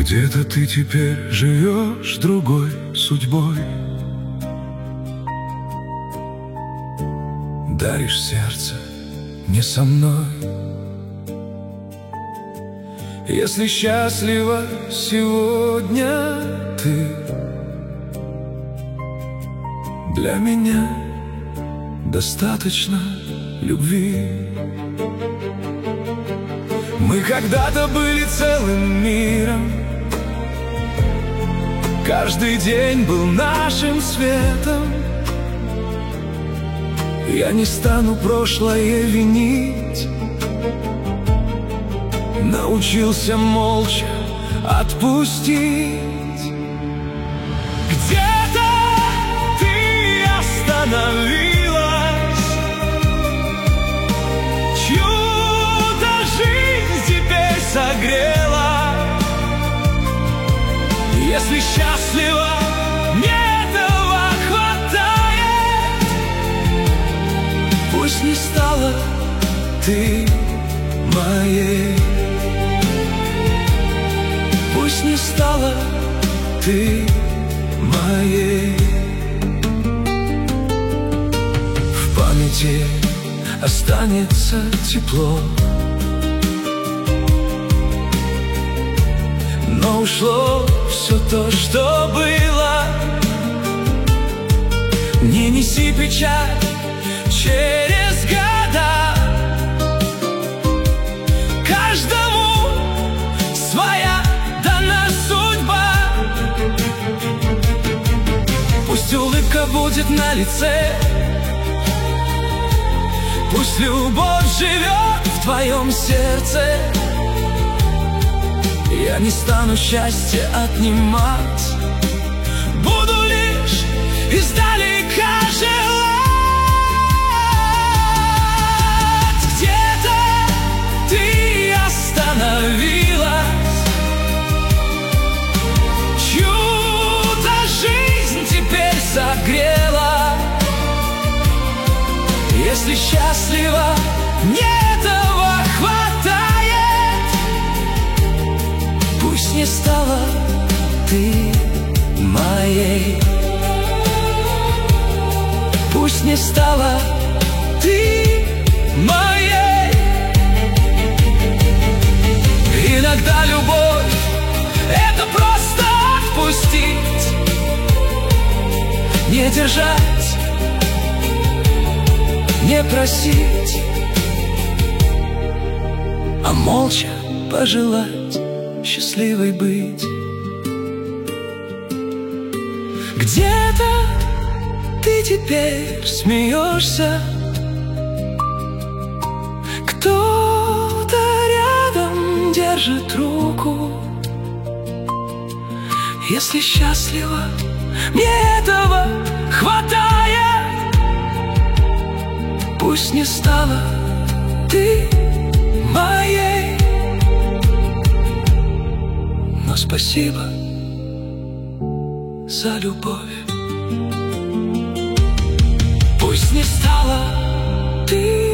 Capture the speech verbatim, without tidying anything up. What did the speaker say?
Где-то ты теперь живешь другой судьбой, даришь сердце не со мной. Если счастлива сегодня ты, для меня достаточно любви. Мы когда-то были целым миром, каждый день был нашим светом. Я не стану прошлое винить, научился молча отпустить. Где-то ты остановилась, чью-то жизнь теперь согрела. Если счастлива, мне этого хватает. Пусть не стала ты моей, пусть не стала ты моей. В памяти останется тепло, но ушло все то, что было. Не неси печаль через года, каждому своя дана судьба. Пусть улыбка будет на лице, пусть любовь живет в твоем сердце. Я не стану счастье отнимать, буду лишь издалека желать. Где-то ты остановилась, чью-то жизнь теперь согрела. Если счастлива, мне этого хватает. Пусть не стала ты моей, пусть не стала ты моей. Иногда любовь — это просто отпустить, не держать, не просить, а молча пожелать счастливой быть. Где-то ты теперь смеешься, кто-то рядом держит руку. Если счастлива, мне этого хватает. Пусть не стала ты моей, но спасибо за любовь. Пусть не стала ты